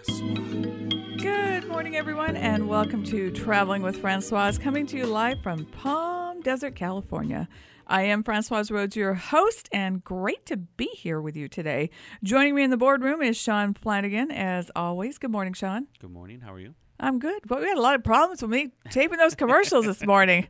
Good morning, everyone, and welcome to Traveling with Francoise, coming to you live from Palm Desert, California. I am Francoise Rhodes, your host, and great to be here with you today. Joining me in the boardroom is Sean Flanagan, as always. Good morning, Sean. Good morning. How are you? I'm good, but we had a lot of problems with me taping those commercials this morning.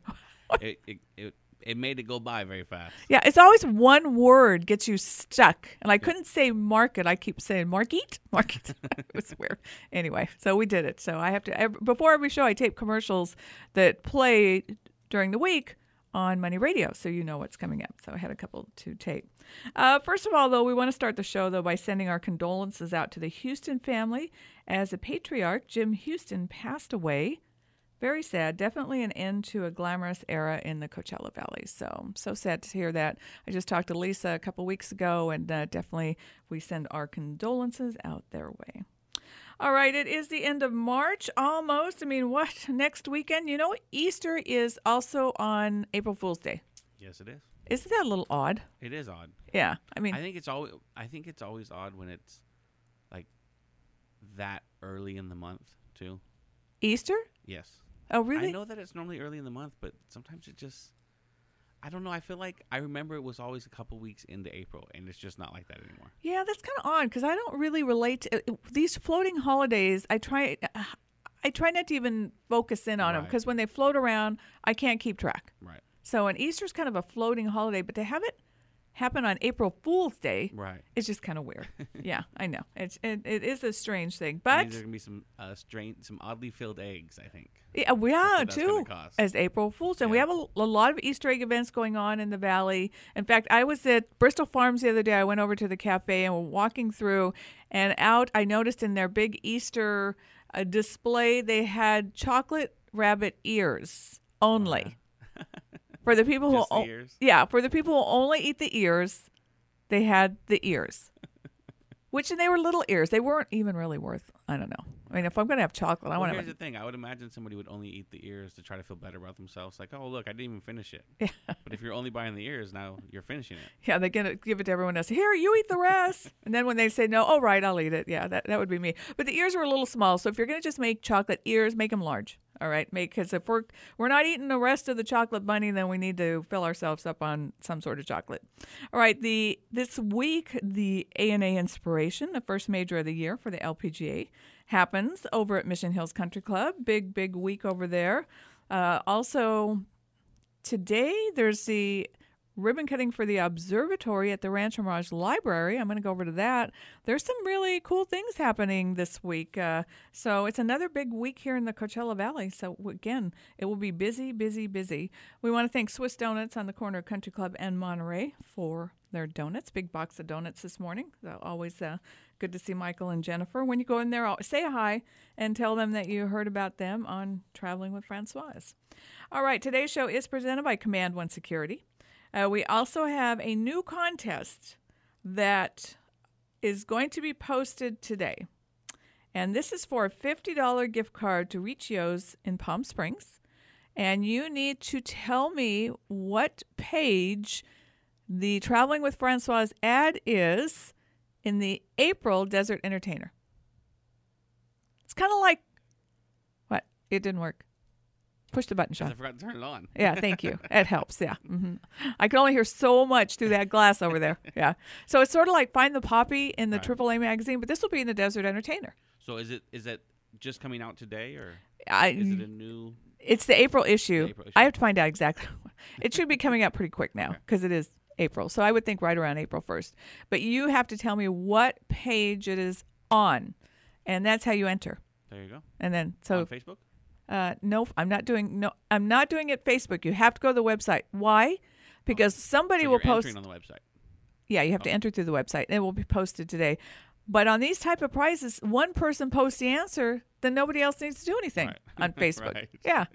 It made it go by very fast. Yeah, it's always one word gets you stuck. And I couldn't say market. I keep saying market. It was weird. Anyway, so we did it. So I have to, before every show, I tape commercials that play during the week on Money Radio, so you know what's coming up. So I had a couple to tape. First of all, though, we want to start the show, though, by sending our condolences out to the Houston family as the patriarch, Jim Houston, passed away. Very sad. Definitely an end to a glamorous era in the Coachella Valley. So sad to hear that. I just talked to Lisa a couple weeks ago, and definitely we send our condolences out their way. All right, it is the end of March, almost. I mean, what? Next weekend? You know, Easter is also on April Fool's Day. Yes, it is. Isn't that a little odd? It is odd. Yeah, I mean, I think it's always odd when it's like that early in the month too. Easter? Yes. Oh, really? I know that it's normally early in the month, but sometimes it just, I don't know. I feel like I remember it was always a couple weeks into April, and it's just not like that anymore. Yeah, that's kind of odd because I don't really relate to these floating holidays. I try not to even focus in on them because when they float around, I can't keep track. Right. So an Easter's kind of a floating holiday, but to have it happen on April Fool's Day, right, it's just kind of weird. Yeah, I know. It is a strange thing, but there's gonna be some some oddly filled eggs, I think. Yeah, too. As April Fool's Day, we have a lot of Easter egg events going on in the valley. In fact, I was at Bristol Farms the other day. I went over to the cafe and we're walking through, and out I noticed in their big Easter display they had chocolate rabbit ears only. For the people for the people who only eat the ears, they had the ears. And they were little ears. They weren't even really worth, I don't know. I mean, if I'm going to have chocolate, I want to. Here's the thing. I would imagine somebody would only eat the ears to try to feel better about themselves. Like, oh, look, I didn't even finish it. Yeah. But if you're only buying the ears, now you're finishing it. Yeah, they're going to give it to everyone else. Here, you eat the rest. And then when they say no, oh, right, I'll eat it. Yeah, that would be me. But the ears are a little small. So if you're going to just make chocolate ears, make them large. All right, because if we're not eating the rest of the chocolate bunny, then we need to fill ourselves up on some sort of chocolate. All right, this week the A&A Inspiration, the first major of the year for the LPGA, happens over at Mission Hills Country Club. Big week over there. Also today there's the ribbon cutting for the observatory at the Rancho Mirage Library. I'm going to go over to that. There's some really cool things happening this week. So it's another big week here in the Coachella Valley. So again, it will be busy. We want to thank Swiss Donuts on the corner of Country Club and Monterey for their donuts. Big box of donuts this morning. So always good to see Michael and Jennifer. When you go in there, say hi and tell them that you heard about them on Traveling with Francoise. All right, today's show is presented by Command One Security. We also have a new contest that is going to be posted today. And this is for a $50 gift card to Riccios in Palm Springs. And you need to tell me what page the Traveling with Francoise ad is in the April Desert Entertainer. It's kind of like, what? It didn't work. Push the button, Sean. I forgot to turn it on. Yeah, thank you. It helps, yeah. Mm-hmm. I can only hear so much through that glass over there. Yeah. So it's sort of like Find the Poppy in the AAA magazine, but this will be in the Desert Entertainer. So is it just coming out today, or is it a new? It's the April issue. I have to find out exactly. It should be coming out pretty quick now because it is April. So I would think right around April 1st. But you have to tell me what page it is on, and that's how you enter. There you go. And then on Facebook? No, I'm not doing it Facebook. You have to go to the website. Why? Because somebody will post entering on the website. Yeah, you have to enter through the website, and it will be posted today. But on these type of prizes, one person posts the answer, then nobody else needs to do anything on Facebook. Right. Yeah.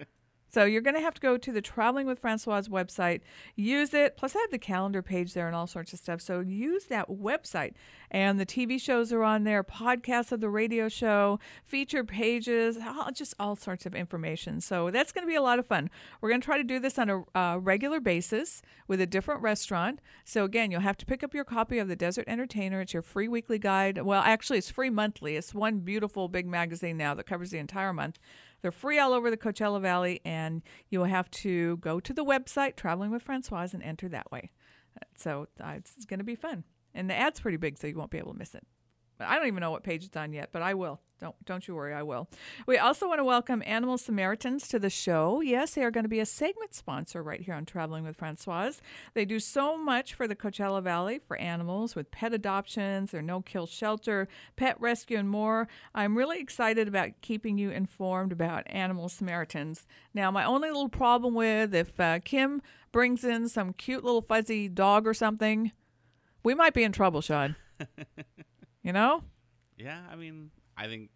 So you're going to have to go to the Traveling with Francois website, use it. Plus, I have the calendar page there and all sorts of stuff. So use that website. And the TV shows are on there, podcasts of the radio show, feature pages, just all sorts of information. So that's going to be a lot of fun. We're going to try to do this on a regular basis with a different restaurant. So again, you'll have to pick up your copy of The Desert Entertainer. It's your free weekly guide. Well, actually, it's free monthly. It's one beautiful big magazine now that covers the entire month. They're free all over the Coachella Valley, and you'll have to go to the website, Traveling with Francois, and enter that way. So it's going to be fun. And the ad's pretty big, so you won't be able to miss it. But I don't even know what page it's on yet, but I will. Don't you worry, I will. We also want to welcome Animal Samaritans to the show. Yes, they are going to be a segment sponsor right here on Traveling with Francois. They do so much for the Coachella Valley for animals with pet adoptions, their no-kill shelter, pet rescue, and more. I'm really excited about keeping you informed about Animal Samaritans. Now, my only little problem with if Kim brings in some cute little fuzzy dog or something, we might be in trouble, Sean. You know? Yeah, I mean, I think.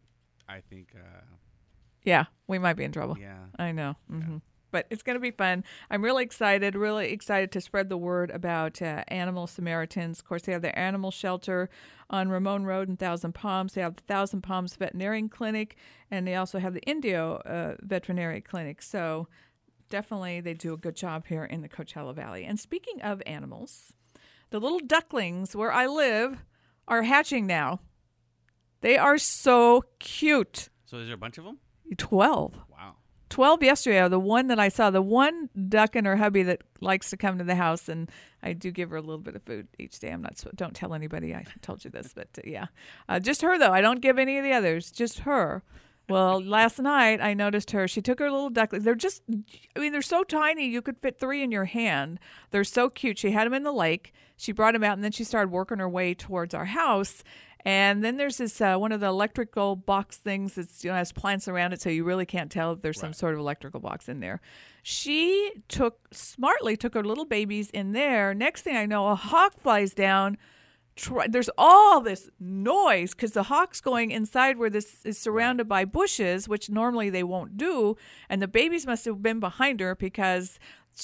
Yeah, we might be in trouble. Yeah, I know. Mm-hmm. Yeah. But it's going to be fun. I'm really excited to spread the word about Animal Samaritans. Of course, they have their animal shelter on Ramon Road in Thousand Palms. They have the Thousand Palms Veterinary Clinic, and they also have the Indio Veterinary Clinic. So definitely they do a good job here in the Coachella Valley. And speaking of animals, the little ducklings where I live are hatching now. They are so cute. So is there a bunch of them? 12. Wow. 12 yesterday. The one that I saw, the one duck and her hubby that likes to come to the house, and I do give her a little bit of food each day. Don't tell anybody I told you this, but yeah. Just her, though. I don't give any of the others. Just her. Well, last night I noticed her. She took her little duckling. They're so tiny you could fit 3 in your hand. They're so cute. She had them in the lake. She brought them out, and then she started working her way towards our house. And then there's this one of the electrical box things that has plants around it, so you really can't tell if there's some sort of electrical box in there. She smartly took her little babies in there. Next thing I know, a hawk flies down. There's all this noise because the hawk's going inside where this is surrounded by bushes, which normally they won't do. And the babies must have been behind her because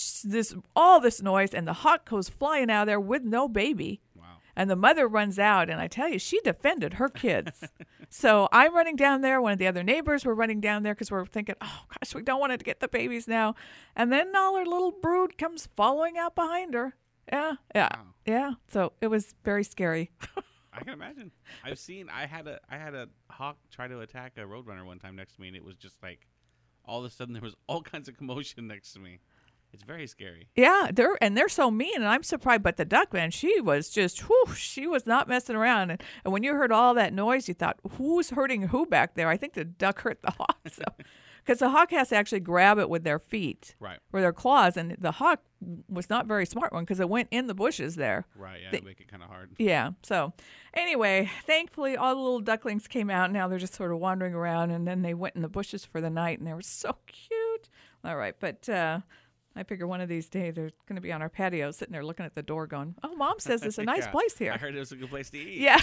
all this noise, and the hawk goes flying out of there with no baby. Wow. And the mother runs out, and I tell you, she defended her kids. So I'm running down there. One of the other neighbors were running down there because we're thinking, oh, gosh, we don't want to get the babies now. And then all her little brood comes following out behind her. Yeah. Yeah. So it was very scary. I can imagine. I had a hawk try to attack a roadrunner one time next to me, and it was just like all of a sudden there was all kinds of commotion next to me. It's very scary. Yeah, they're so mean, and I'm surprised. But the duck, man, she was just, she was not messing around. And when you heard all that noise, you thought, who's hurting who back there? I think the duck hurt the hawk. So, because the hawk has to actually grab it with their feet, right, or their claws, and the hawk was not very smart one because it went in the bushes there. Right, yeah, make it kind of hard. Yeah. So anyway, thankfully all the little ducklings came out. Now they're just sort of wandering around, and then they went in the bushes for the night, and they were so cute. All right, but I figure one of these days they're going to be on our patio sitting there looking at the door going, oh, Mom says it's a nice place here. I heard it was a good place to eat. Yeah.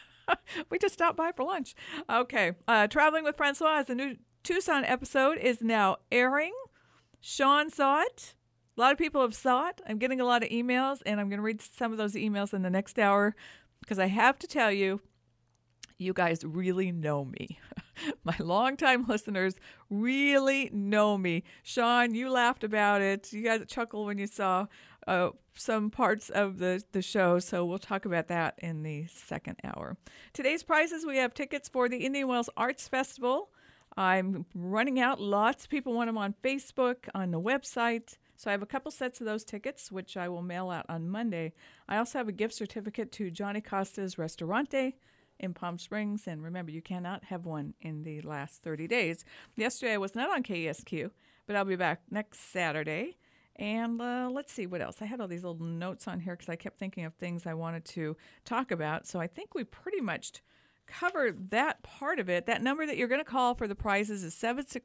We just stopped by for lunch. Okay. Traveling with Francois, the new Tucson episode is now airing. Sean saw it. A lot of people have saw it. I'm getting a lot of emails, and I'm going to read some of those emails in the next hour because I have to tell you, you guys really know me. My longtime listeners really know me. Sean, you laughed about it. You guys chuckled when you saw some parts of the show, so we'll talk about that in the second hour. Today's prizes, we have tickets for the Indian Wells Arts Festival. I'm running out. Lots of people want them on Facebook, on the website. So I have a couple sets of those tickets, which I will mail out on Monday. I also have a gift certificate to Johnny Costa's Restaurante in Palm Springs. And remember, you cannot have one in the last 30 days. Yesterday I was not on KESQ, but I'll be back next Saturday. And let's see what else. I had all these little notes on here because I kept thinking of things I wanted to talk about. So I think we pretty much covered that part of it. That number that you're going to call for the prizes is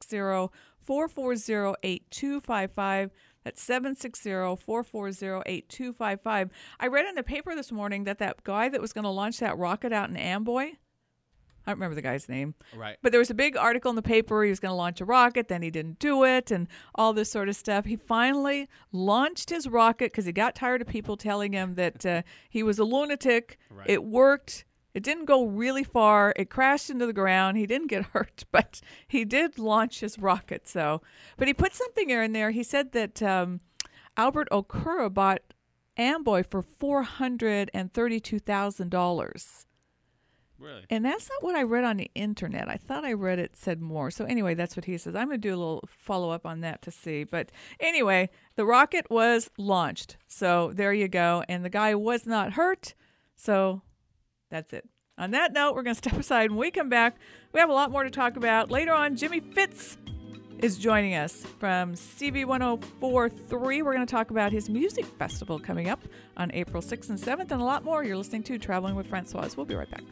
760-440-8255. That's 760-440-8255. I read in the paper this morning that guy that was going to launch that rocket out in Amboy, I don't remember the guy's name. Right. But there was a big article in the paper. He was going to launch a rocket, then he didn't do it, and all this sort of stuff. He finally launched his rocket because he got tired of people telling him that he was a lunatic. Right. It worked. It didn't go really far. It crashed into the ground. He didn't get hurt, but he did launch his rocket. So, but he put something in there. He said that Albert Okura bought Amboy for $432,000. Really? And that's not what I read on the internet. I thought I read it said more. So anyway, that's what he says. I'm going to do a little follow-up on that to see. But anyway, the rocket was launched. So there you go. And the guy was not hurt. So that's it. On that note, we're going to step aside. When we come back, we have a lot more to talk about. Later on, Jimmy Fitz is joining us from CB 104.3. We're going to talk about his music festival coming up on April 6th and 7th and a lot more. You're listening to Traveling with Francoise. We'll be right back.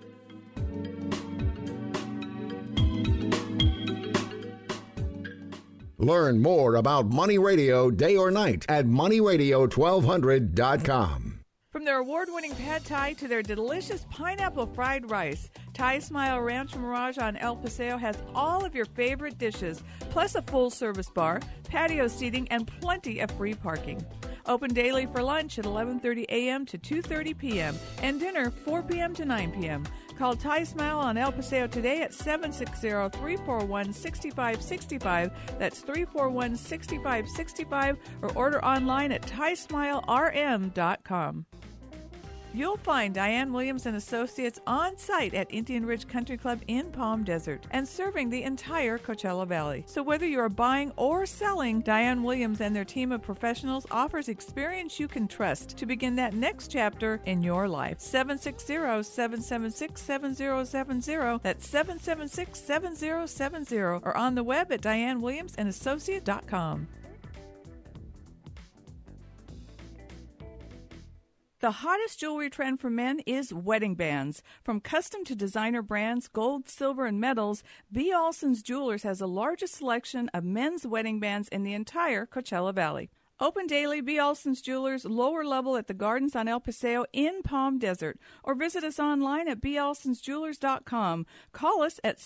Learn more about Money Radio day or night at moneyradio1200.com. From their award-winning pad thai to their delicious pineapple fried rice, Thai Smile Rancho Mirage on El Paseo has all of your favorite dishes, plus a full-service bar, patio seating, and plenty of free parking. Open daily for lunch at 11:30 a.m. to 2:30 p.m. and dinner 4 p.m. to 9 p.m. Call Thai Smile on El Paseo today at 760-341-6565. That's 341-6565, or order online at thaismilerm.com. You'll find Diane Williams and Associates on site at Indian Ridge Country Club in Palm Desert and serving the entire Coachella Valley. So whether you're buying or selling, Diane Williams and their team of professionals offers experience you can trust to begin that next chapter in your life. 760-776-7070. That's 776-7070, or on the web at DianeWilliamsandAssociates.com. The hottest jewelry trend for men is wedding bands. From custom to designer brands, gold, silver, and metals, B. Alson's Jewelers has the largest selection of men's wedding bands in the entire Coachella Valley. Open daily, B. Alson's Jewelers, lower level at the Gardens on El Paseo in Palm Desert. Or visit us online at balsonsjewelers.com. Call us at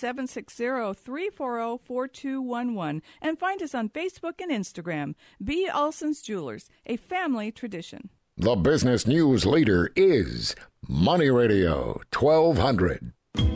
760-340-4211 and find us on Facebook and Instagram. B. Alson's Jewelers, a family tradition. The business news leader is Money Radio 1200.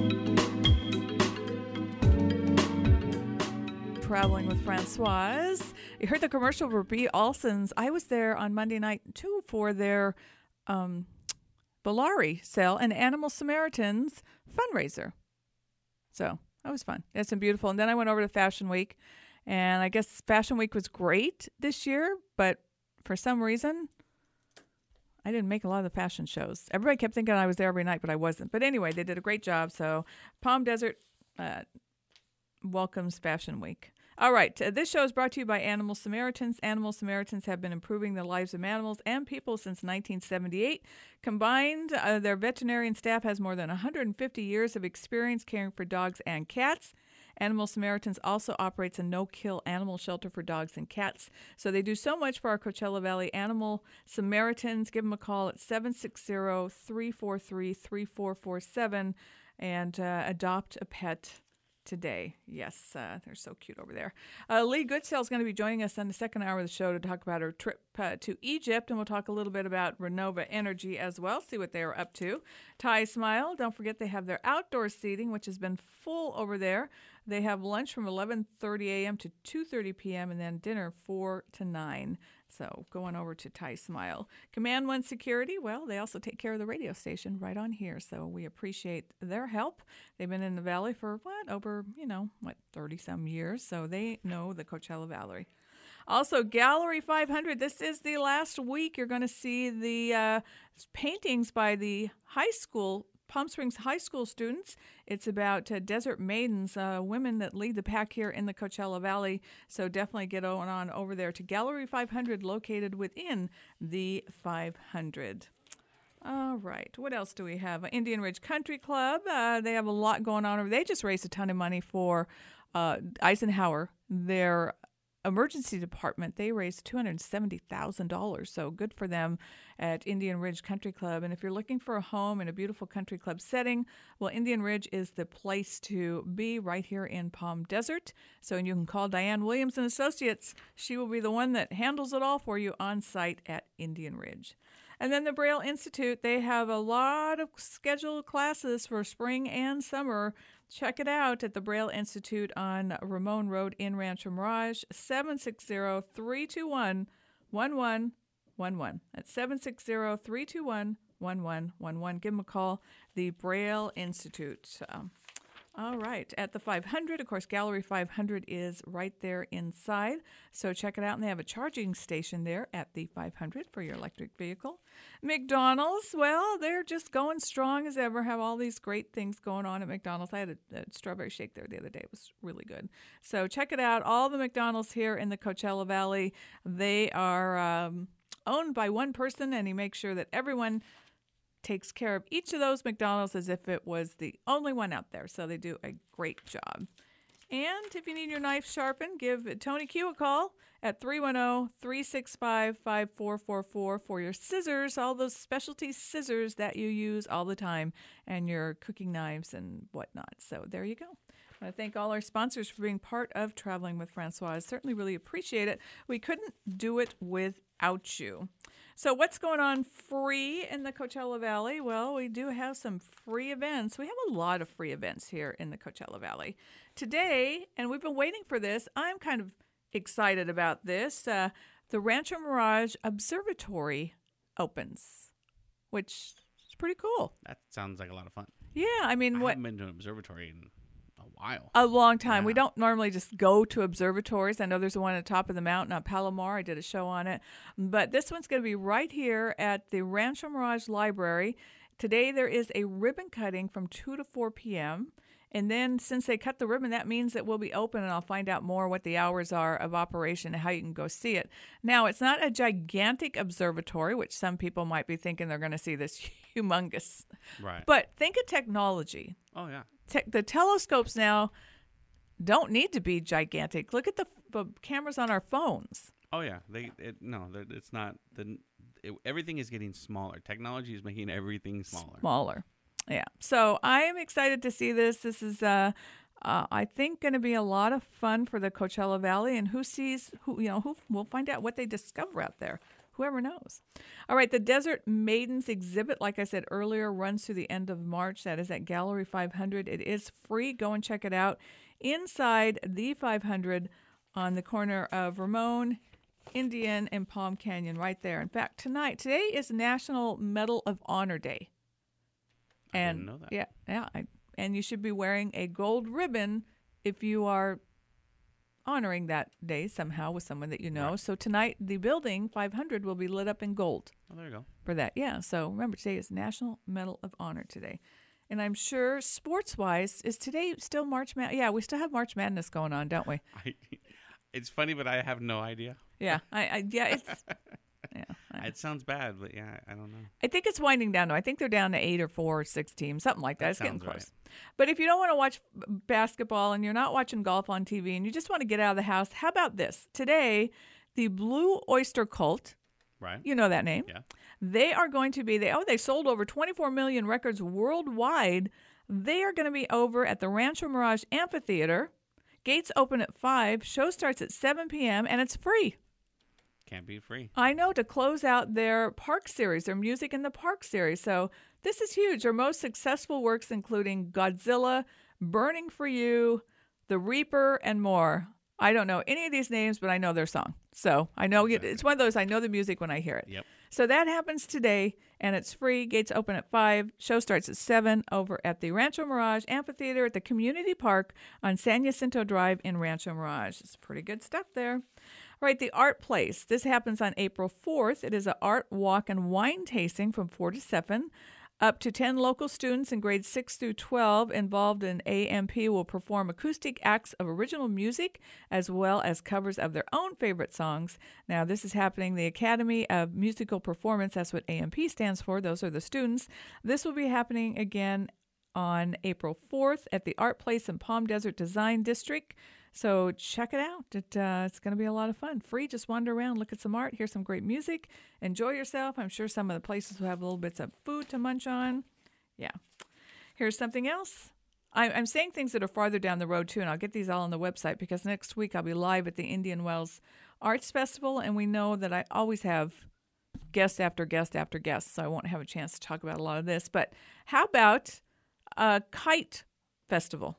Traveling with Francoise. You heard the commercial for B. Alson's. I was there on Monday night, too, for their Bellari sale and Animal Samaritans fundraiser. So that was fun. It's been beautiful. And then I went over to Fashion Week, and I guess Fashion Week was great this year, but for some reason, I didn't make a lot of the fashion shows. Everybody kept thinking I was there every night, but I wasn't. But anyway, they did a great job. So Palm Desert welcomes Fashion Week. All right. This show is brought to you by Animal Samaritans. Animal Samaritans have been improving the lives of animals and people since 1978. Combined, their veterinarian staff has more than 150 years of experience caring for dogs and cats. Animal Samaritans also operates a no-kill animal shelter for dogs and cats. So they do so much for our Coachella Valley Animal Samaritans. Give them a call at 760-343-3447 and adopt a pet today. Yes, they're so cute over there. Lee Goodsell is going to be joining us on the second hour of the show to talk about her trip to Egypt, and we'll talk a little bit about Renova Energy as well, see what they are up to. Thai Smile, don't forget they have their outdoor seating, which has been full over there. They have lunch from 11:30 a.m. to 2:30 p.m. and then dinner 4 to 9. So going over to Thai Smile. Command One Security, well, they also take care of the radio station right on here. So we appreciate their help. They've been in the Valley for, over 30-some years. So they know the Coachella Valley. Also, Gallery 500. This is the last week. You're going to see the paintings by the high school Palm Springs High School students. It's about desert maidens, women that lead the pack here in the Coachella Valley. So definitely get on over there to Gallery 500, located within the 500. All right. What else do we have? Indian Ridge Country Club. They have a lot going on over there. They just raised a ton of money for Eisenhower, their emergency department, they raised $270,000. So good for them at Indian Ridge Country Club. And if you're looking for a home in a beautiful country club setting, well, Indian Ridge is the place to be right here in Palm Desert. So you can call Diane Williams and Associates. She will be the one that handles it all for you on site at Indian Ridge. And then the Braille Institute, they have a lot of scheduled classes for spring and summer. Check it out at the Braille Institute on Ramon Road in Rancho Mirage, 760-321-1111. That's 760-321-1111. Give them a call, the Braille Institute. All right. At the 500, of course, Gallery 500 is right there inside. So check it out. And they have a charging station there at the 500 for your electric vehicle. McDonald's, well, they're just going strong as ever. Have all these great things going on at McDonald's. I had a strawberry shake there the other day. It was really good. So check it out. All the McDonald's here in the Coachella Valley, they are owned by one person, and he makes sure that everyone takes care of each of those McDonald's as if it was the only one out there. So they do a great job. And if you need your knife sharpened, give Tony Q a call at 310-365-5444 for your scissors, all those specialty scissors that you use all the time, and your cooking knives and whatnot. So there you go. I want to thank all our sponsors for being part of Traveling with Francois. I certainly really appreciate it. We couldn't do it without you. So what's going on free in the Coachella Valley? Well, we do have some free events. We have a lot of free events here in the Coachella Valley. Today, and we've been waiting for this, I'm kind of excited about this. The Rancho Mirage Observatory opens, which is pretty cool. That sounds like a lot of fun. Yeah, I mean, I what? haven't been to an observatory in a while. A long time. Yeah. We don't normally just go to observatories. I know there's one at the top of the mountain on Palomar. I did a show on it. But this one's going to be right here at the Rancho Mirage Library. Today there is a ribbon cutting from 2 to 4 p.m. And then since they cut the ribbon, that means it will be open, and I'll find out more what the hours are of operation and how you can go see it. Now, it's not a gigantic observatory, which some people might be thinking they're going to see this humongous. Right. But think of technology. Oh, yeah. The telescopes now don't need to be gigantic. Look at the cameras on our phones. Oh, yeah. It's not. Everything is getting smaller. Technology is making everything smaller. Yeah. So I am excited to see this. This is, I think, going to be a lot of fun for the Coachella Valley. And who we'll find out what they discover out there. Whoever knows. All right, the Desert Maidens exhibit, like I said earlier, runs through the end of March. That is at Gallery 500. It is free. Go and check it out. Inside the 500 on the corner of Ramon, Indian, and Palm Canyon right there. In fact, today is National Medal of Honor Day. I didn't know that. Yeah. And you should be wearing a gold ribbon if you are honoring that day somehow with someone that you know. Right. So tonight, the building 500 will be lit up in gold. Oh, there you go. For that. Yeah. So remember, today is National Medal of Honor today. And I'm sure sports-wise, is today still March Madness? Yeah, we still have March Madness going on, don't we? It's funny, but I have no idea. Yeah. It's... Yeah, it sounds bad, but yeah, I don't know. I think it's winding down now. I think they're down to 8 or 4 or 6 teams, something like that. It's getting close. Right. But if you don't want to watch basketball and you're not watching golf on TV and you just want to get out of the house, how about this? Today, the Blue Oyster Cult, right? You know that name. Yeah. They are going to be, they sold over 24 million records worldwide. They are going to be over at the Rancho Mirage Amphitheater. Gates open at 5. Show starts at 7 p.m. and it's free. Can't be free. I know, to close out their park series, their Music in the Park series. So this is huge. Their most successful works including Godzilla, Burning for You, The Reaper, and more. I don't know any of these names, but I know their song. So I know it's one of those, I know the music when I hear it. Yep. So that happens today, and it's free. Gates open at 5. Show starts at 7 over at the Rancho Mirage Amphitheater at the Community Park on San Jacinto Drive in Rancho Mirage. It's pretty good stuff there. All right, the Art Place. This happens on April 4th. It is an art walk and wine tasting from 4 to 7. Up to 10 local students in grades 6 through 12 involved in AMP will perform acoustic acts of original music as well as covers of their own favorite songs. Now, this is happening the Academy of Musical Performance. That's what AMP stands for. Those are the students. This will be happening again on April 4th at the Art Place in Palm Desert Design District. So check it out. It's going to be a lot of fun. Free, just wander around, look at some art, hear some great music, enjoy yourself. I'm sure some of the places will have little bits of food to munch on. Yeah. Here's something else. I'm saying things that are farther down the road, too, and I'll get these all on the website because next week I'll be live at the Indian Wells Arts Festival, and we know that I always have guest after guest after guest, so I won't have a chance to talk about a lot of this. But how about a kite festival?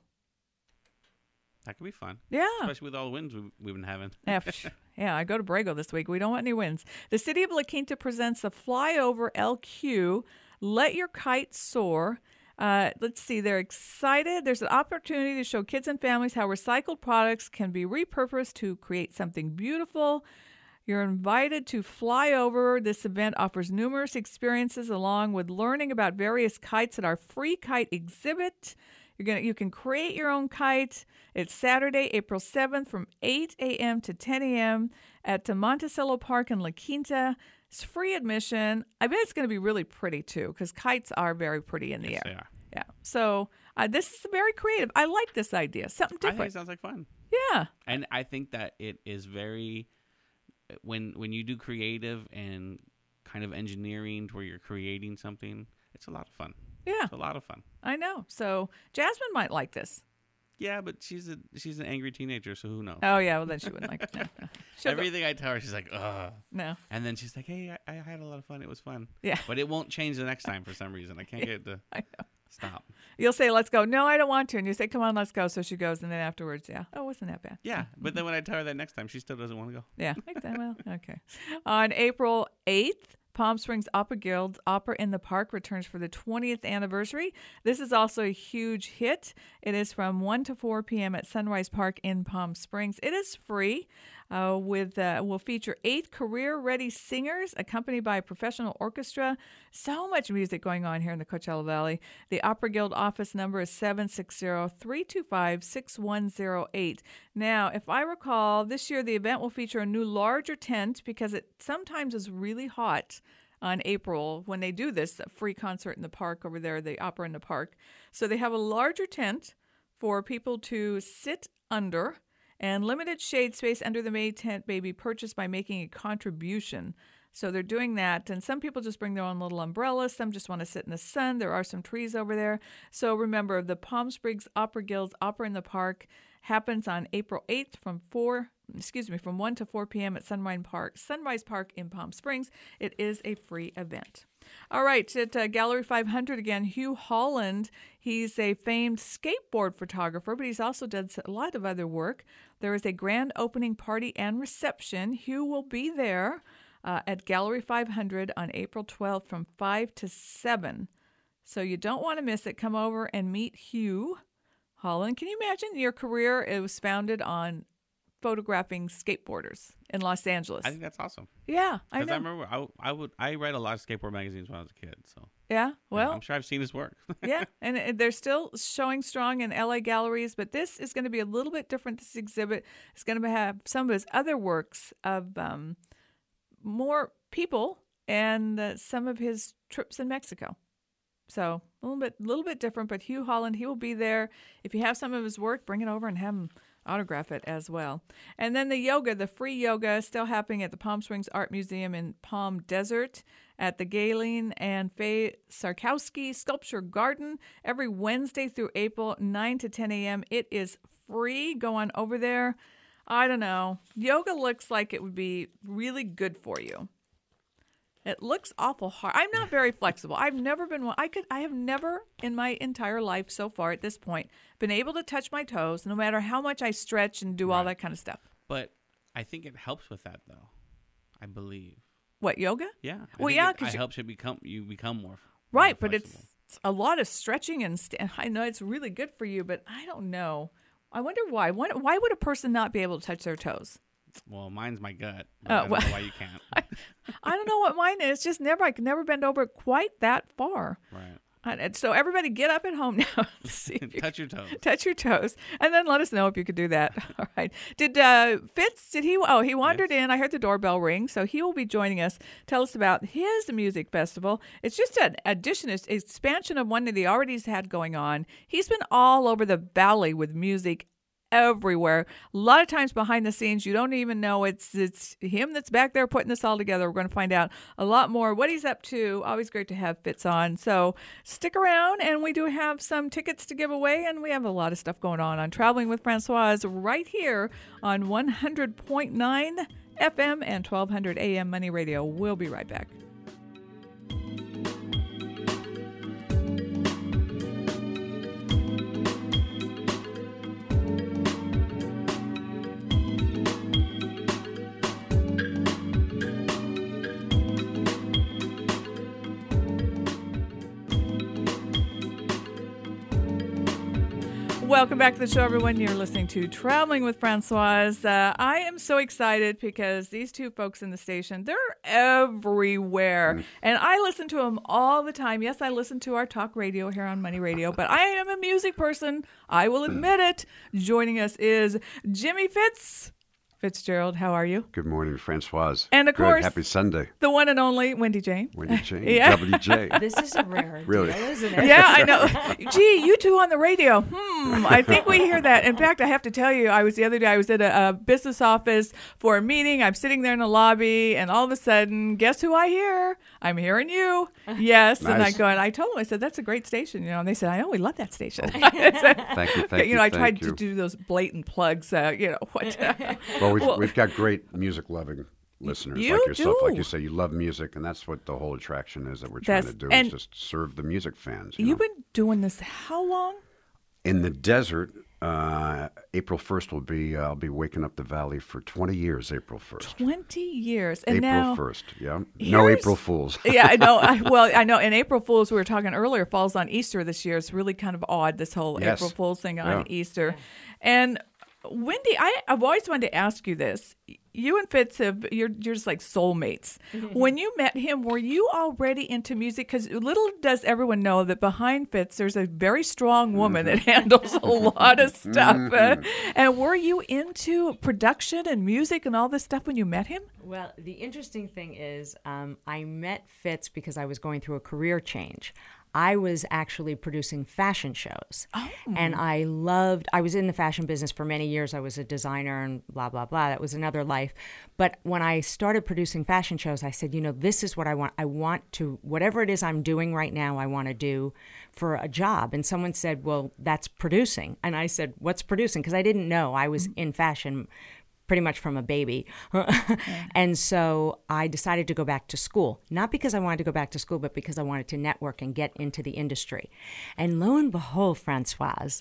That could be fun. Yeah. Especially with all the winds we've been having. Yeah, I go to Brago this week. We don't want any winds. The City of La Quinta presents the Flyover LQ, Let Your Kite Soar. Let's see, they're excited. There's an opportunity to show kids and families how recycled products can be repurposed to create something beautiful. You're invited to fly over. This event offers numerous experiences along with learning about various kites at our free kite exhibit. You can create your own kite. It's Saturday, April 7th from 8 a.m. to 10 a.m. at Monticello Park in La Quinta. It's free admission. I bet it's going to be really pretty, too, because kites are very pretty in the air. They are. Yeah. So this is very creative. I like this idea. Something different. I think it sounds like fun. Yeah. And I think that it is very, when you do creative and kind of engineering to where you're creating something, it's a lot of fun. Yeah. It's a lot of fun. I know. So Jasmine might like this. Yeah, but she's an angry teenager, so who knows? Oh, yeah. Well, then she wouldn't like it. No. Everything I tell her, she's like, ugh. No. And then she's like, hey, I had a lot of fun. It was fun. Yeah. But it won't change the next time for some reason. I can't get it to stop. You'll say, let's go. No, I don't want to. And you say, come on, let's go. So she goes. And then afterwards, oh, wasn't that bad? Yeah. But then when I tell her that next time, she still doesn't want to go. Yeah. Well, okay. On April 8th, Palm Springs Opera Guild's Opera in the Park returns for the 20th anniversary. This is also a huge hit. It is from 1 to 4 p.m. at Sunrise Park in Palm Springs. It is free. Will feature 8 career-ready singers accompanied by a professional orchestra. So much music going on here in the Coachella Valley. The Opera Guild office number is 760-325-6108. Now, if I recall, this year the event will feature a new larger tent because it sometimes is really hot on April when they do this free concert in the park over there, the Opera in the Park. So they have a larger tent for people to sit under, and limited shade space under the main tent may be purchased by making a contribution. So they're doing that. And some people just bring their own little umbrellas. Some just want to sit in the sun. There are some trees over there. So remember, the Palm Springs Opera Guild's Opera in the Park happens on April 8th from 1 to 4 p.m. at Sunrise Park in Palm Springs. It is a free event. All right, at Gallery 500 again, Hugh Holland. He's a famed skateboard photographer, but he's also done a lot of other work. There is a grand opening party and reception. Hugh will be there at Gallery 500 on April 12th from 5 to 7. So you don't want to miss it. Come over and meet Hugh Holland. Can you imagine your career? It was founded on photographing skateboarders in Los Angeles. I think that's awesome. Yeah, I know. Because I remember I read a lot of skateboard magazines when I was a kid. So yeah, well, I'm sure I've seen his work. Yeah, and they're still showing strong in LA galleries, but this is going to be a little bit different. This exhibit is going to have some of his other works of more people and some of his trips in Mexico. So a little bit different, but Hugh Holland, he will be there. If you have some of his work, bring it over and have him autograph it as well. And then the free yoga is still happening at the Palm Springs Art Museum in Palm Desert at the Galen and Faye Sarkowski Sculpture Garden every Wednesday through April, 9 to 10 a.m. It is free. Go on over there. I don't know. Yoga looks like it would be really good for you. It looks awful hard. I'm not very flexible. I've never been one. I have never in my entire life so far at this point been able to touch my toes, no matter how much I stretch and do all that kind of stuff. But I think it helps with that, though. I believe. What, yoga? Yeah. Because it helps you become more. Right, more but it's a lot of stretching and I know it's really good for you, but I don't know. I wonder why. Why would a person not be able to touch their toes? Well, mine's my gut. I don't know why you can't. I don't know what mine is. Just I can never bend over quite that far. Right. So everybody get up at home now. Touch your toes. Touch your toes. And then let us know if you could do that. All right. Did Fitz, he wandered in. I heard the doorbell ring. So he will be joining us. Tell us about his music festival. It's just an expansion of one that he already had going on. He's been all over the valley with music everywhere. A lot of times behind the scenes, you don't even know it's him that's back there putting this all together. We're going to find out a lot more what he's up to. Always great to have Fitz on. So stick around, and we do have some tickets to give away, and we have a lot of stuff going on Traveling with Francoise right here on 100.9 FM and 1200 AM Money Radio. We'll be right back. Welcome back to the show, everyone. You're listening to Traveling with Francoise. I am so excited because these two folks in the station, they're everywhere. And I listen to them all the time. Yes, I listen to our talk radio here on Money Radio, but I am a music person. I will admit it. Joining us is Jimmy Fitzgerald, how are you? Good morning, Francoise. And of course, happy Sunday. The one and only Wendy Jane. Wendy Jane, Yeah. WJ. This is a rare Really? deal, isn't it? Yeah, I know. Gee, you two on the radio. I think we hear that. In fact, I have to tell you, the other day I was at a business office for a meeting. I'm sitting there in the lobby, and all of a sudden, guess who I hear? I'm hearing you. Yes. Nice. And I told them, I said, that's a great station. And they said, I know, we love that station. Thank you. I tried to do those blatant plugs, Well, we've got great music-loving listeners You like yourself. do. Like you say, you love music, and that's what the whole attraction is that we're trying to do, and is just serve the music fans. You've been doing this how long? In the desert, April 1st I'll be waking up the valley for 20 years, April 1st. 20 years. And April now, 1st, yeah. No here's- April Fools. Yeah, I know. I know. And April Fools, we were talking earlier, falls on Easter this year. It's really kind of odd, this whole Yes. April Fools thing on Yeah. Easter. And Wendy, I've always wanted to ask you this. You and Fitz you're just like soulmates. When you met him, were you already into music? Because little does everyone know that behind Fitz, there's a very strong woman that handles a lot of stuff. And were you into production and music and all this stuff when you met him? Well, the interesting thing is I met Fitz because I was going through a career change. I was actually producing fashion shows. Oh. And I was in the fashion business for many years. I was a designer and blah, blah, blah. That was another life. But when I started producing fashion shows, I said, this is what I want. I want to, whatever it is I'm doing right now, I want to do for a job. And someone said, well, that's producing. And I said, what's producing? Because I didn't know. I was in fashion pretty much from a baby. And so I decided to go back to school, not because I wanted to go back to school, but because I wanted to network and get into the industry. And lo and behold, Francoise,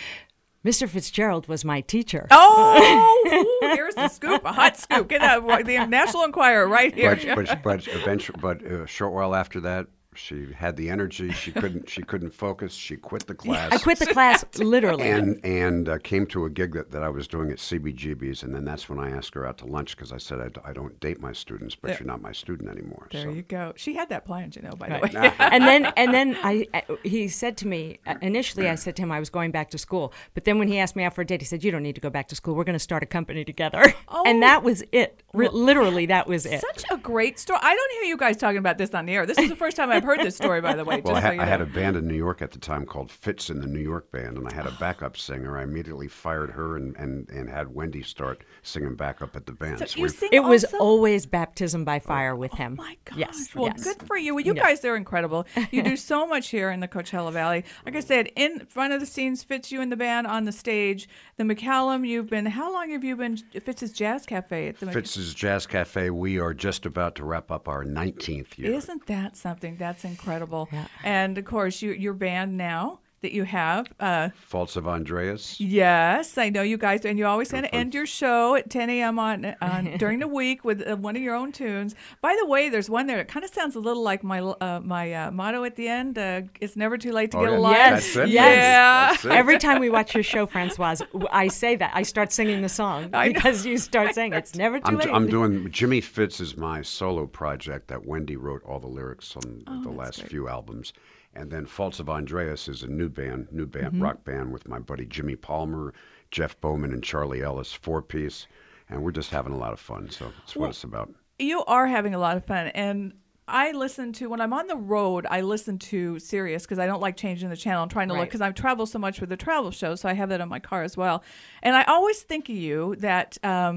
Mr. Fitzgerald was my teacher. Oh, here's the scoop, a hot scoop. Get that, the National Enquirer right here. But a short while after that, she had the energy. She couldn't focus. She quit the class. I quit the class literally. And came to a gig that I was doing at CBGB's, and then that's when I asked her out to lunch because I said I don't date my students, but you're not my student anymore. There you go. She had that planned, by the Right. way. and then he said to me, initially I said to him I was going back to school, but then when he asked me out for a date, he said, you don't need to go back to school. We're going to start a company together. Oh. And that was it. Literally, that was it. Such a great story. I don't hear you guys talking about this on the air. This is the first time I've heard this story, by the way. Well, just so you I had know. a band in New York at the time called Fitz and the New York Band, and I had a backup singer. I immediately fired her and had Wendy start singing backup at the band. So So you we've- sing It was also? always baptism by fire with him. Oh my gosh. Yes. Well, yes. good for you. Well, you Yeah. guys are incredible. You do so much here in the Coachella Valley. Like I said, in front of the scenes, Fitz, you and the band on the stage. The McCallum, how long have you been Fitz's Jazz Cafe? At the Fitz's Jazz Cafe, we are just about to wrap up our 19th year. Isn't that something? That's incredible. Yeah. And of course, your band now that you have. Faults of Andreas. Yes, I know you guys, and you always end your show at 10 a.m. on during the week with one of your own tunes. By the way, there's one there that kind of sounds a little like my motto at the end. It's never too late to get yeah. alive. Yes, That's it. Yeah. That's it. Every time we watch your show, Francoise, I say that. I start singing the song I know. because you start saying it's never too late. I'm doing Jimmy Fitz is my solo project that Wendy wrote all the lyrics on the that's last great. few albums, And then Faults of Andreas is a new band, rock band with my buddy Jimmy Palmer, Jeff Bowman, and Charlie Ellis, 4-piece. And we're just having a lot of fun. So that's what it's about. You are having a lot of fun. And I listen to, when I'm on the road, I listen to Sirius because I don't like changing the channel. I'm trying to look because I travel so much with the travel show, so I have that on my car as well. And I always think of you, that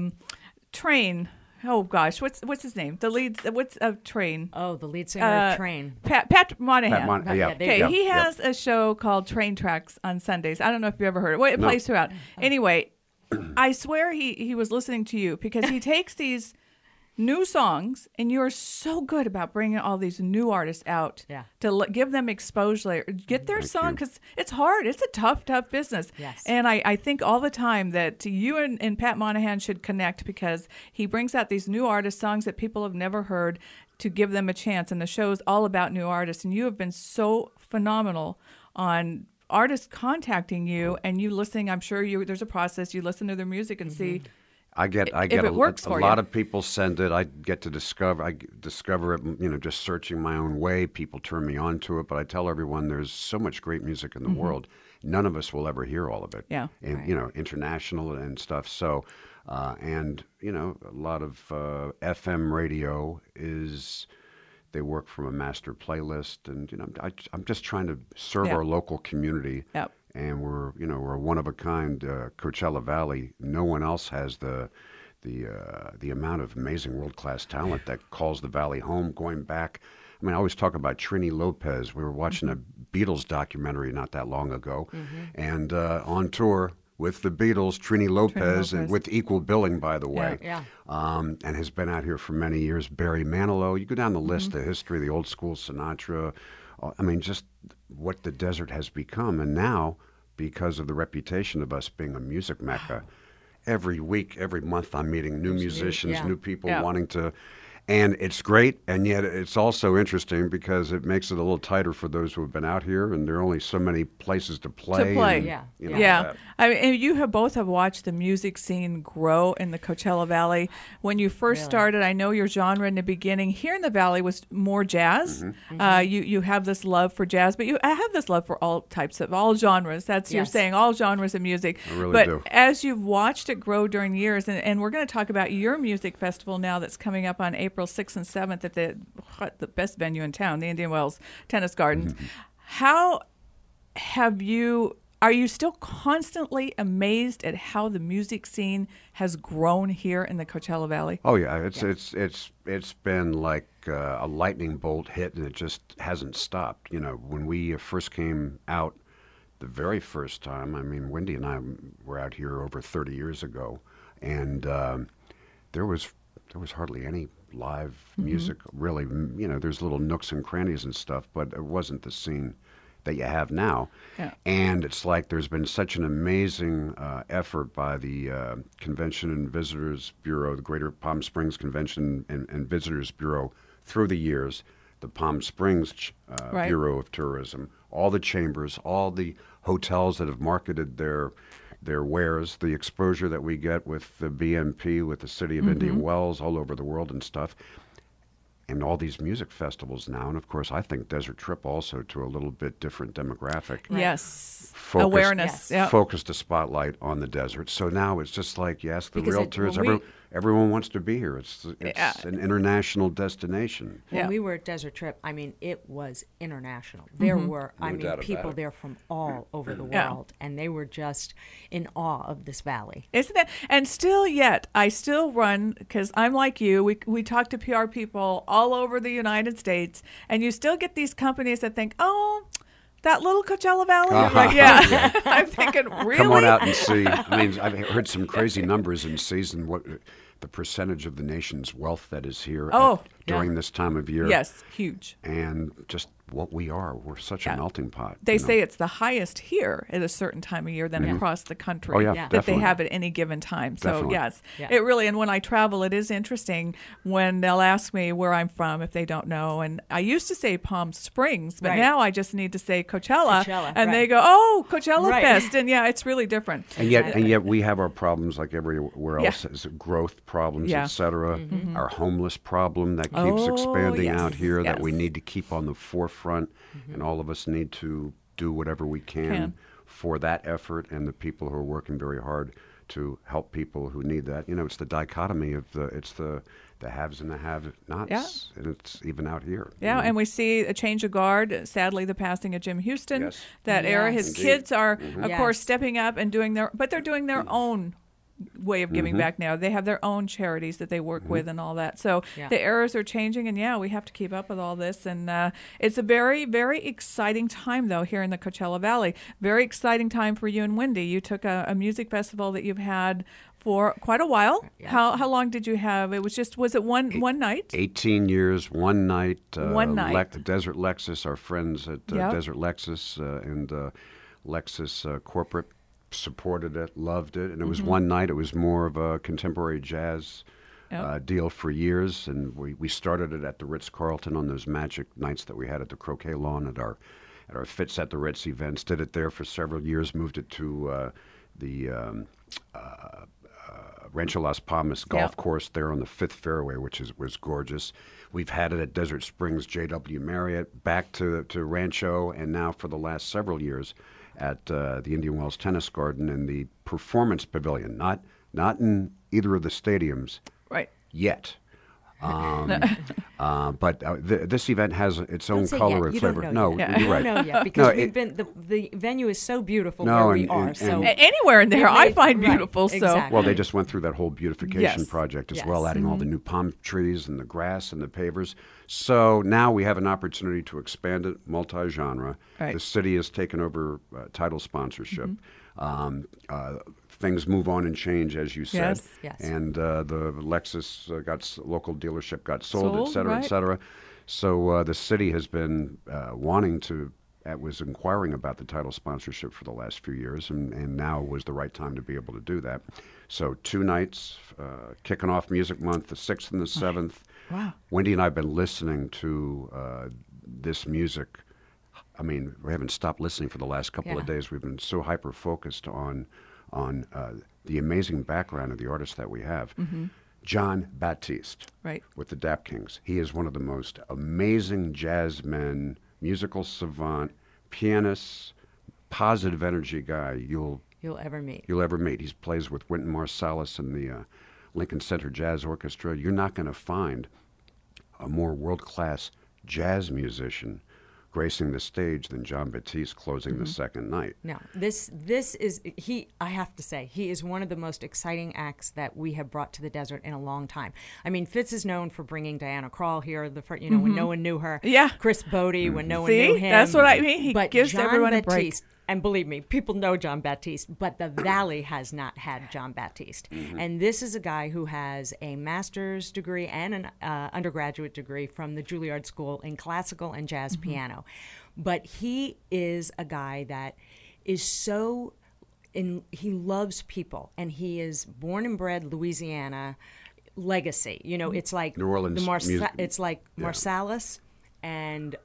Train. Oh gosh, what's his name? The lead. What's Train? Oh, the lead singer of Train. Pat Monahan. Yeah. He has a show called Train Tracks on Sundays. I don't know if you ever heard it. Well, it plays throughout. Anyway, I swear he was listening to you because he takes these new songs, and you're so good about bringing all these new artists out to give them exposure, get their song, because it's hard. It's a tough business. Yes. And I think all the time that you and Pat Monahan should connect because he brings out these new artist songs that people have never heard to give them a chance. And the show is all about new artists. And you have been so phenomenal on artists contacting you and you listening. I'm sure there's a process. You listen to their music and see I get it works a for lot you. of people send it. I get to discover it, just searching my own way. People turn me on to it, but I tell everyone there's so much great music in the world. None of us will ever hear all of it. Yeah. And, international and stuff. So, and, a lot of FM radio they work from a master playlist. And, I'm just trying to serve our local community. Yep. And we're one of a kind. Coachella Valley. No one else has the amount of amazing world-class talent that calls the Valley home. Going back, I always talk about Trini Lopez. We were watching a Beatles documentary not that long ago, and on tour with the Beatles, Trini Lopez, and with equal billing, by the way. And has been out here for many years. Barry Manilow. You go down the list, the history, the old school Sinatra. Just what the desert has become. And now, because of the reputation of us being a music mecca, every week, every month, I'm meeting new musicians, new people wanting to. And it's great, and yet it's also interesting because it makes it a little tighter for those who have been out here, and there are only so many places to play. And you both have watched the music scene grow in the Coachella Valley. When you first started, I know your genre in the beginning here in the Valley was more jazz. You have this love for jazz, but I have this love for all genres. That's you're saying all genres of music. I really do. As you've watched it grow during years, and we're going to talk about your music festival now that's coming up on April 6th and 7th at the best venue in town, the Indian Wells Tennis Gardens. How are you still constantly amazed at how the music scene has grown here in the Coachella Valley? Oh yeah, it's been like a lightning bolt hit, and it just hasn't stopped. When we first came out the very first time, Wendy and I were out here over 30 years ago, and there was hardly any live music, really. There's little nooks and crannies and stuff, but it wasn't the scene that you have now. And it's like there's been such an amazing effort by the Convention and Visitors Bureau, the Greater Palm Springs Convention and Visitors Bureau, through the years, the Palm Springs Bureau of Tourism, all the chambers, all the hotels that have marketed their wares, the exposure that we get with the BMP, with the city of Indian Wells, all over the world and stuff, and all these music festivals now. And of course, I think Desert Trip also to a little bit different demographic. Yes. Awareness. Focused the spotlight on the desert. So now it's just like you ask the realtors, everyone wants to be here. It's an international destination. When we were at Desert Trip, it was international. There were, people there from all over the world, and they were just in awe of this valley. Isn't it? And I still run, because I'm like you, we talk to PR people all over the United States, and you still get these companies that think, that little Coachella Valley? I'm thinking, really? Come on out and see. I've heard some crazy numbers in season, what the percentage of the nation's wealth that is here during this time of year. Yes, huge. And just what we are. We're such a melting pot. They say it's the highest here at a certain time of year than across the country that definitely. they have at any given time. So, definitely. it really, and when I travel, it is interesting when they'll ask me where I'm from if they don't know. And I used to say Palm Springs, but now I just need to say Coachella and they go, oh, Coachella Fest. And it's really different. And yet we have our problems like everywhere else. It's growth problems, et cetera. Our homeless problem that keeps expanding out here that we need to keep on the forefront forefront, and all of us need to do whatever we can for that effort, and the people who are working very hard to help people who need that. You know, it's the dichotomy of the haves and the have-nots, and it's even out here. Yeah, and we see a change of guard. Sadly, the passing of Jim Houston. Yes. That era, his kids are, of Yes. course, stepping up and doing but they're doing their own way of giving back now. They have their own charities that they work with and all that. So the eras are changing, and we have to keep up with all this. And it's a very, very exciting time, though, here in the Coachella Valley. Very exciting time for you and Wendy. You took a music festival that you've had for quite a while. Yeah. How long did you have? Was it one night? 18 years, one night. One night. Desert Lexus, our friends at Desert Lexus and Lexus Corporate supported it, loved it, and it was one night. It was more of a contemporary jazz deal for years, and we started it at the Ritz-Carlton on those magic nights that we had at the Croquet Lawn at our Fits at the Ritz events. Did it there for several years, moved it to the Rancho Las Palmas golf course there on the 5th fairway, which was gorgeous. We've had it at Desert Springs, JW Marriott, back to Rancho, and now for the last several years at the Indian Wells Tennis Garden in the Performance Pavilion, not in either of the stadiums yet. But this event has its own color and flavor. No, you're right. don't know yet because the venue is so beautiful where we are. So anywhere in there, I find beautiful. So exactly. Well, they just went through that whole beautification project as well, adding Mm-hmm. all the new palm trees and the grass and the pavers. So now we have an opportunity to expand it multi-genre. Right. The city has taken over title sponsorship. Mm-hmm. Things move on and change, as you said. Yes. And the Lexus local dealership got sold, et cetera, right. et cetera. So the city has been was inquiring about the title sponsorship for the last few years, and now was the right time to be able to do that. So 2 nights, kicking off Music Month, the 6th and the 7th. Wow. Wendy and I have been listening to this music. I mean, we haven't stopped listening for the last couple of days. We've been so hyper-focused on the amazing background of the artists that we have. Jon Batiste, with the Dap Kings. He is one of the most amazing jazz men, musical savant, pianist, positive energy guy you'll ever meet. He plays with Wynton Marsalis and the Lincoln Center Jazz Orchestra. You're not going to find a more world-class jazz musician gracing the stage than Jon Batiste closing the second night. No, this is I have to say, he is one of the most exciting acts that we have brought to the desert in a long time. I mean, Fitz is known for bringing Diana Krall here, when no one knew her. Yeah. Chris Bodie, when no one knew him. That's what I mean. He but gives Jon everyone Batiste, a break. And believe me, people know Jon Batiste, but the Valley has not had Jon Batiste. And this is a guy who has a master's degree and an undergraduate degree from the Juilliard School in classical and jazz piano. But he is a guy that is he loves people, and he is born and bred Louisiana legacy. You know, it's like New Orleans music. It's like Marsalis and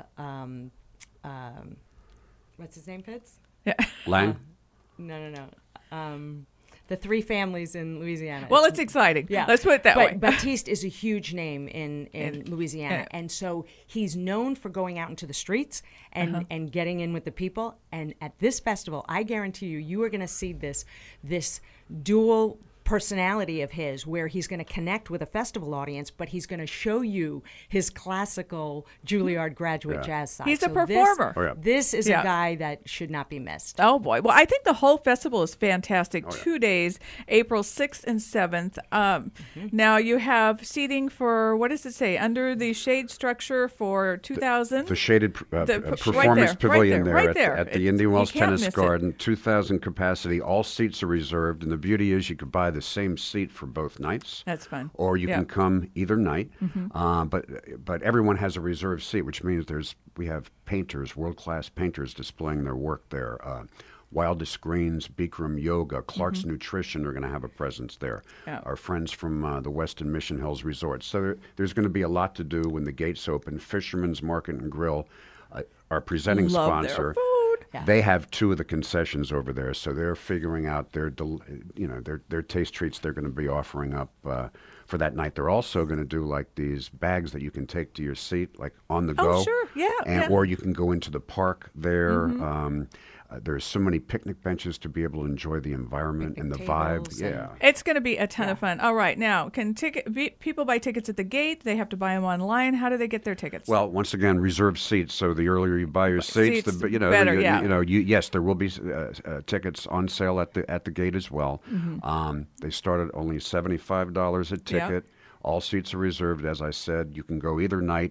what's his name, Fitz? Lang? No. The 3 families in Louisiana. Well, it's exciting. Yeah. Let's put it that way. Batiste is a huge name in Louisiana. And so he's known for going out into the streets and getting in with the people. And at this festival, I guarantee you are going to see this dual personality of his where he's going to connect with a festival audience, but he's going to show you his classical Juilliard graduate jazz side. He's a performer. This is a guy that should not be missed. Oh, boy. Well, I think the whole festival is fantastic. 2 days, April 6th and 7th. Now you have seating for, what does it say, under the shade structure for 2,000? The shaded performance pavilion at the Indian Wells Tennis Garden, 2,000 capacity. All seats are reserved, and the beauty is you could buy the same seat for both nights. That's fun. Or you can come either night. But everyone has a reserved seat, which means we have painters, world-class painters displaying their work there. Wildest Greens, Bikram Yoga, Clark's Nutrition are going to have a presence there. Our friends from the Westin Mission Hills Resort. So there's going to be a lot to do when the gates open. Fisherman's Market and Grill, our presenting sponsor. Their food. They have 2 of the concessions over there, so they're figuring out their taste treats they're going to be offering up for that night. They're also going to do like these bags that you can take to your seat, like on the go. Oh, sure, yeah. Or you can go into the park there. There's so many picnic benches to be able to enjoy the environment and the vibe. Yeah, it's going to be a ton of fun. All right, now can people buy tickets at the gate? They have to buy them online. How do they get their tickets? Well, once again, reserve seats. So the earlier you buy your seats, the better. Yes, there will be tickets on sale at the gate as well. They start at only $75 a ticket. Yep. All seats are reserved, as I said. You can go either night.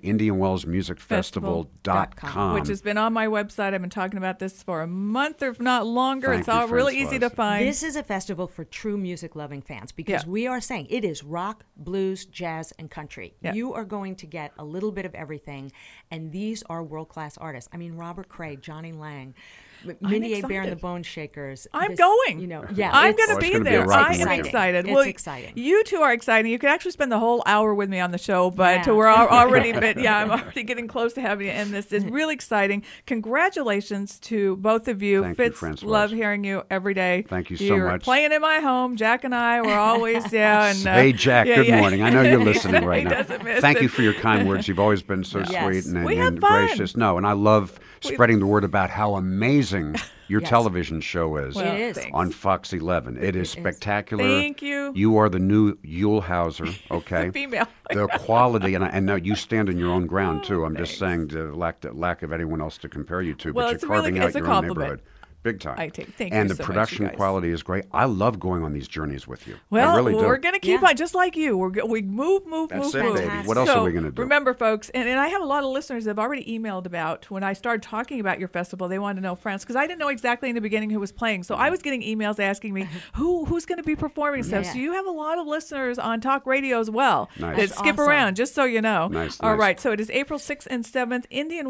IndianWellsMusicFestival.com. Which has been on my website. I've been talking about this for a month, if not longer. It's all really easy to find. This is a festival for true music-loving fans because we are saying it is rock, blues, jazz, and country. Yeah. You are going to get a little bit of everything, and these are world-class artists. I mean, Robert Cray, Johnny Lang, Minnie A. Bear and the Bone Shakers. I'm going. I'm going to be there. I am excited. It's exciting. You two are exciting. You could actually spend the whole hour with me on the show, but we're already I'm already getting close to having you end this. It's really exciting. Congratulations to both of you. Thank Fitz, you, Francoise. love hearing you every day. Thank you so much. Playing in my home. Jack and I were always, hey, Jack, good morning. I know you're listening right now. Thank you for your kind words. You've always been so sweet and gracious. And I love spreading the word about how amazing your television show is. Well, it is. On Fox 11. It is spectacular. Thank you. You are the new Yule Hauser, okay? Female. The quality, and now you stand on your own ground, too. I'm just saying the lack of anyone else to compare you to, but you're carving out your own neighborhood. Big time. Thank and you the so production much, quality is great. I love going on these journeys with you. Well, I really do. We're going to keep on just like you. We move. That's it, baby. What else are we going to do? Remember, folks, and I have a lot of listeners that have already emailed about when I started talking about your festival. They wanted to know, France, because I didn't know exactly in the beginning who was playing. So I was getting emails asking me who's going to be performing stuff. So you have a lot of listeners on talk radio as well that skip around, just so you know. All right. So it is April 6th and 7th.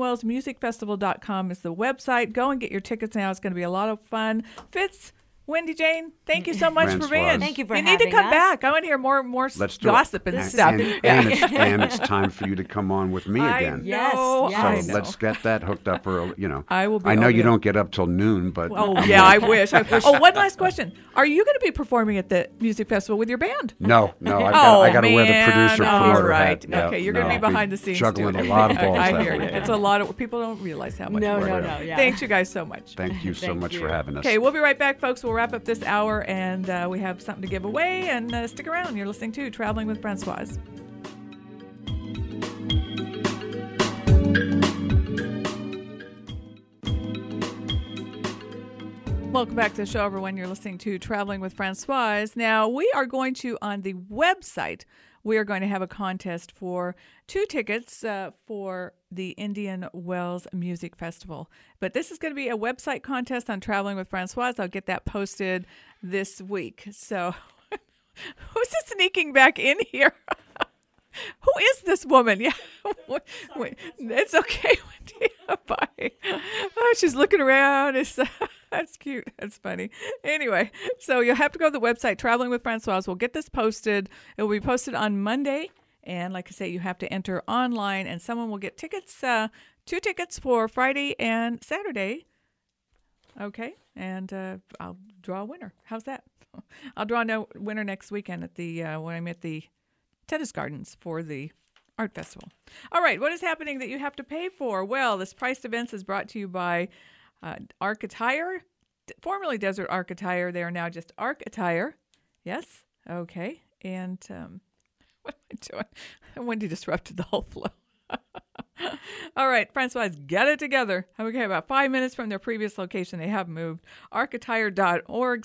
IndianWellsMusicFestival.com is the website. Go and get your tickets now. It's going to be a lot of fun. Fitz, Wendy Jane, thank you so much for being. Thank you for having us. You need to come back. I want to hear more gossip and stuff. And it's time for you to come on with me again. Yes. So let's get that hooked up. I will be. I know you don't get up till noon, but I wish. One last question: are you going to be performing at the music festival with your band? No. I got to wear the producer promoter hat. Yeah, okay, you're going to be behind the scenes juggling a lot of balls. I hear you. It's a lot of people don't realize how much. No. Thanks you guys so much. Thank you so much for having us. Okay, we'll be right back, folks. We'll wrap up this hour, and we have something to give away. And stick around. You're listening to Traveling with Francoise. Welcome back to the show, everyone. You're listening to Traveling with Francoise. Now, we are going to, on the website, we are going to have a contest for 2 tickets for the Indian Wells Music Festival. But this is going to be a website contest on Traveling with Francoise. I'll get that posted this week. So, who's sneaking back in here? Who is this woman? Yeah, wait, it's okay, Wendy. Bye. Oh, she's looking around. That's cute. That's funny. Anyway, so you'll have to go to the website, Traveling with Francoise. We'll get this posted. It will be posted on Monday. And like I say, you have to enter online, and someone will get tickets, 2 tickets for Friday and Saturday. Okay, and I'll draw a winner. How's that? I'll draw a winner next weekend at the when I'm at the Tennis Gardens for the art festival. All right, what is happening that you have to pay for? Well, this Priced Events is brought to you by Arc Attire, formerly Desert Arc Attire. They are now just Arc Attire. Yes, okay. And what am I doing? Wendy disrupted the whole flow. All right, Francoise, get it together. Okay, about 5 minutes from their previous location, they have moved. Arcattire.org,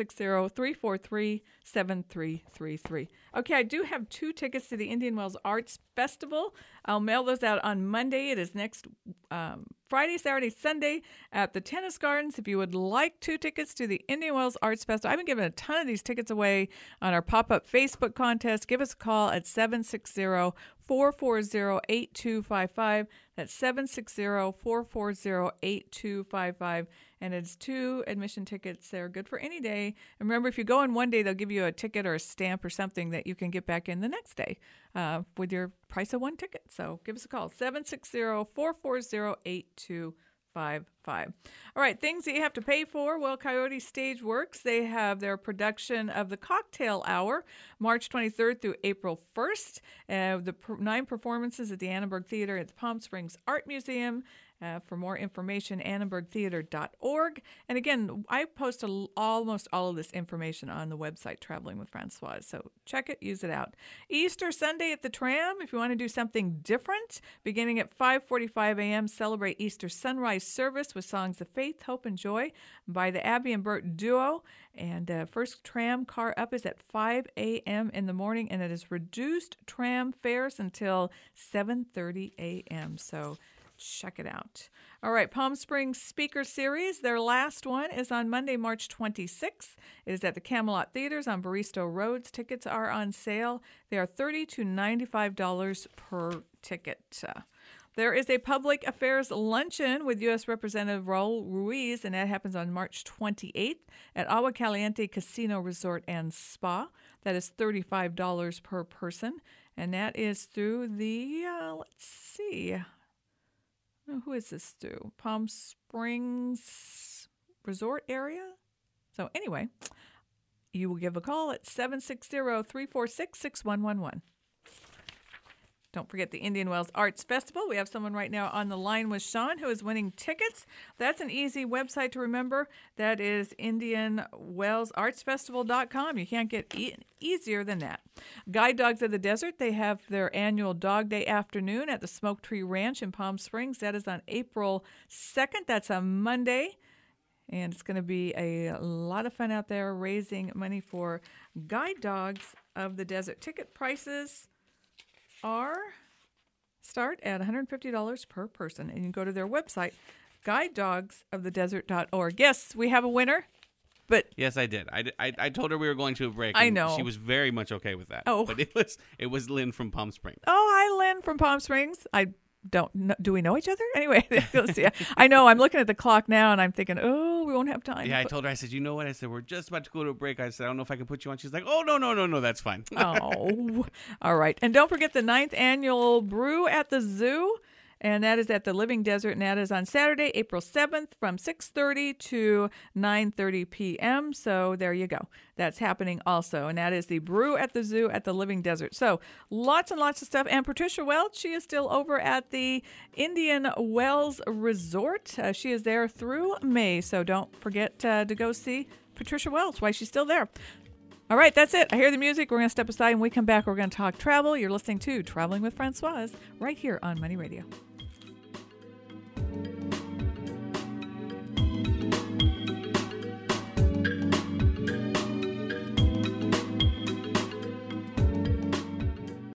760-343-7333. Okay, I do have 2 tickets to the Indian Wells Arts Festival. I'll mail those out on Monday. It is next Friday, Saturday, Sunday at the Tennis Gardens. If you would like 2 tickets to the Indian Wells Arts Festival, I've been giving a ton of these tickets away on our pop-up Facebook contest. Give us a call at 760-440-8255. That's 760-440-8255. And it's 2 admission tickets. They're good for any day. And remember, if you go in one day, they'll give you a ticket or a stamp or something that you can get back in the next day with your price of 1 ticket. So give us a call, 760-440-8255. All right, things that you have to pay for. Well, Coyote Stage Works, they have their production of the Cocktail Hour, March 23rd through April 1st. 9 performances at the Annenberg Theater at the Palm Springs Art Museum. For more information, annenbergtheater.org. And again, I post almost all of this information on the website, Traveling with Francoise. So check it, use it out. Easter Sunday at the Tram, if you want to do something different, beginning at 5:45 a.m., celebrate Easter sunrise service with songs of faith, hope, and joy by the Abby and Bert Duo. And first tram car up is at 5 a.m. in the morning, and it is reduced tram fares until 7:30 a.m. So check it out. All right, Palm Springs Speaker Series. Their last one is on Monday, March 26th. It is at the Camelot Theaters on Baristo Roads. Tickets are on sale. They are $30 to $95 per ticket. There is a public affairs luncheon with U.S. Representative Raul Ruiz, and that happens on March 28th at Agua Caliente Casino Resort and Spa. That is $35 per person, and that is through the, let's see, who is this through? Palm Springs Resort area? So anyway, you will give a call at 760-346-6111. Don't forget the Indian Wells Arts Festival. We have someone right now on the line with Sean who is winning tickets. That's an easy website to remember. That is IndianWellsArtsFestival.com. You can't get easier than that. Guide Dogs of the Desert, they have their annual Dog Day afternoon at the Smoke Tree Ranch in Palm Springs. That is on April 2nd. That's a Monday. And it's going to be a lot of fun out there raising money for Guide Dogs of the Desert. Ticket prices start at $150 per person, and you can go to their website, guidedogsofthedesert.org. Yes, we have a winner, but yes, I did. I told her we were going to a break. I and know she was very much okay with that. Oh, but it was Lynn from Palm Springs. Oh, hi, Lynn from Palm Springs. I don't know. Do we know each other? Anyway, yeah. I know. I'm looking at the clock now, and I'm thinking, oh, we won't have time. Yeah, I told her. I said, you know what? I said, we're just about to go to a break. I said, I don't know if I can put you on. She's like, oh, no, that's fine. Oh, all right. And don't forget the 9th annual Brew at the Zoo. And that is at the Living Desert, and that is on Saturday, April 7th from 6:30 to 9:30 p.m. So there you go. That's happening also. And that is the Brew at the Zoo at the Living Desert. So lots and lots of stuff. And Patricia Welch, she is still over at the Indian Wells Resort. She is there through May. So don't forget to go see Patricia Welch while she's still there. All right, that's it. I hear the music. We're going to step aside. When we come back, we're going to talk travel. You're listening to Traveling with Francoise right here on Money Radio.